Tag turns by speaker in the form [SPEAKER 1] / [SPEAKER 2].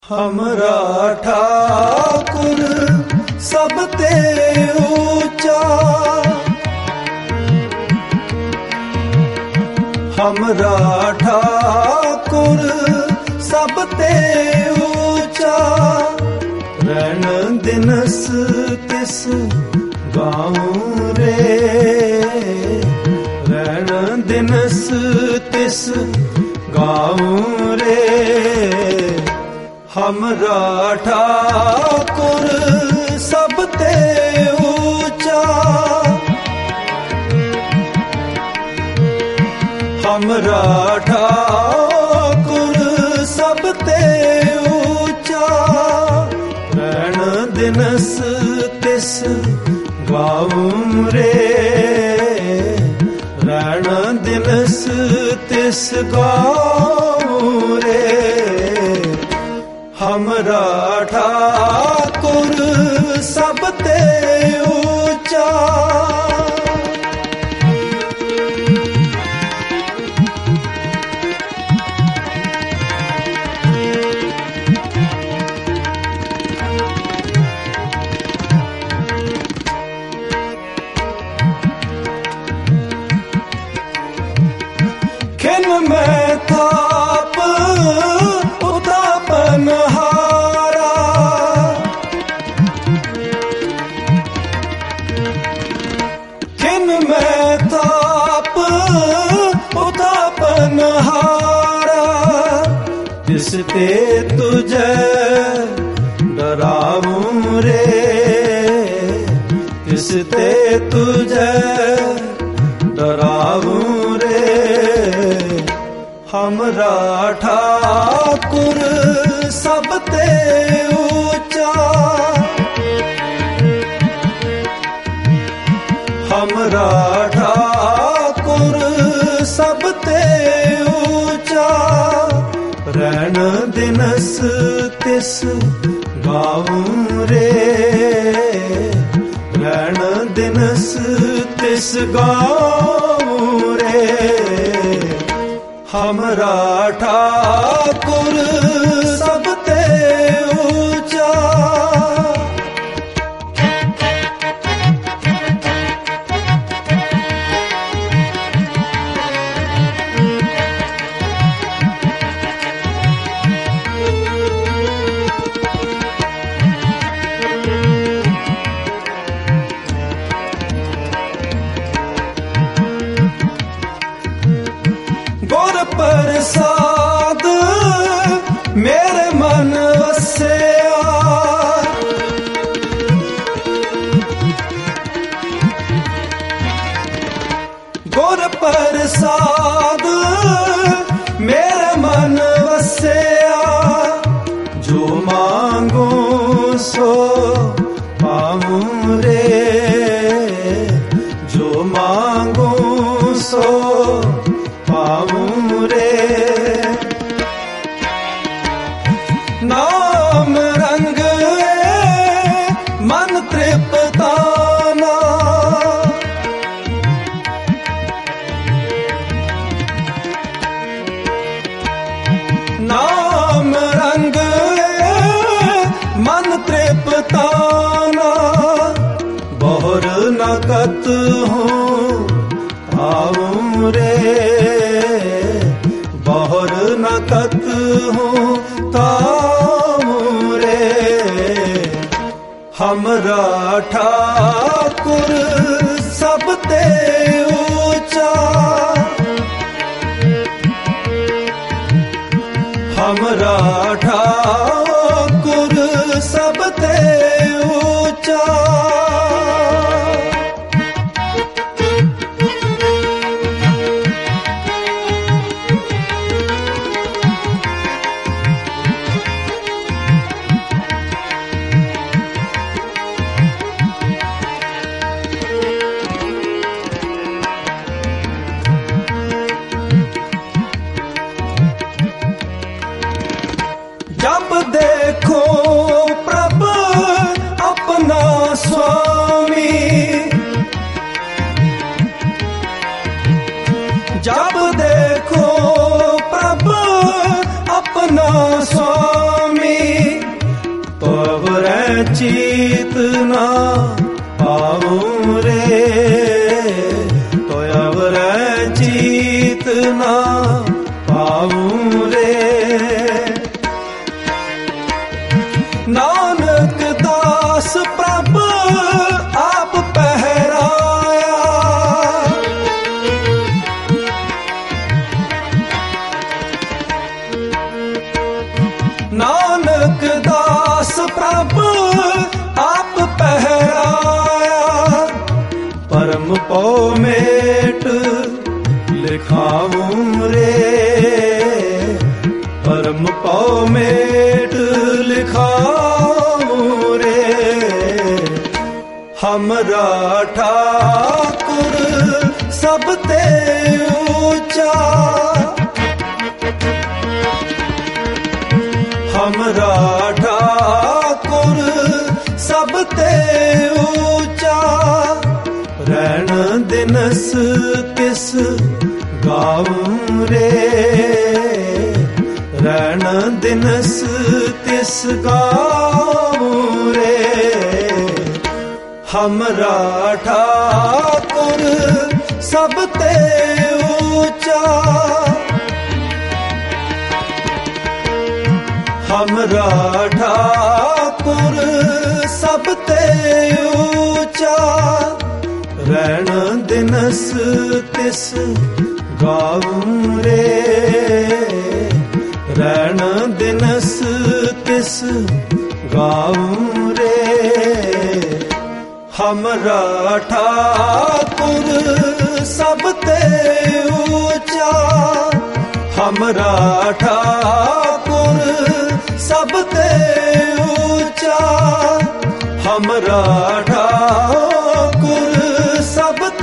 [SPEAKER 1] हमरा ठाकुर सब ते ऊंचा, हमरा ठाकुर सब ते ऊंचा। रैन दिनस तिस गाऊं रे, रैन दिनस तिस गाऊं रे। हमरा ठाकुर सब ते ऊंचा, हमरा ठाकुर सब ते ऊंचा। रैन दिनस तिस गाऊं रे, रैन दिनस तिस गाऊं रे। हमरा ठाकुर सब ते ऊंचा। खिन में थाप उतापन हारा, खिन में थाप उतापन हारा। किसते तुझे डराऊं रे, किसते तुझे डराऊं रे। हमरा ठाकुर सब ते ऊंचा, हमरा ठाकुर सब ते ऊंचा। रैन दिनस तिस गाऊं रे, रैन दिनस तिस गाऊं रे। हमरा ठाकुर सब ते ऊंचा। गुर प्रसाद मेरे मन वसिया, गुर प्रसाद मेरे मन वसिया। जो मांगो सो पाऊं रे, जो मांगो सो पाऊं रे। नाम रंग मन तृप्ताना, नाम रंग मन तृप्ताना। बहुर नकत हूँ आऊं रे, बहुर नकत हूँ ताऊं रे। हमरा ठाकुर सब ते ऊंचा, हमरा ठाकुर सब ते ऊंचा। जब देखो प्रभु अपना चीत ना पाऊं रे, तो अवरै चीत ना पाऊं रे। नानक दास प्रभ आप पहराया, नानक दास प्रभ आप पहराया। परम पौ मेट लिखाऊं रे, परम पौ मेट लिखाऊं रे। हमरा ठाकुर सब ते ऊंचा, हमरा ठाकुर सब ते ऊंचा। रैन दिनस तिस गाऊं रे, रैन दिनस तिस गाऊं रे। हमरा ठाकुर सब ते ऊंचा, हमरा ठाकुर सब ते ऊंचा। रैन दिनस तिस गाऊं रे, रैन दिनस तिस गाऊं रे। हमरा ठाकुर सब ते ऊंचा, हमरा ठाकुर सब ते ऊंचा, हमरा ठाकुर सब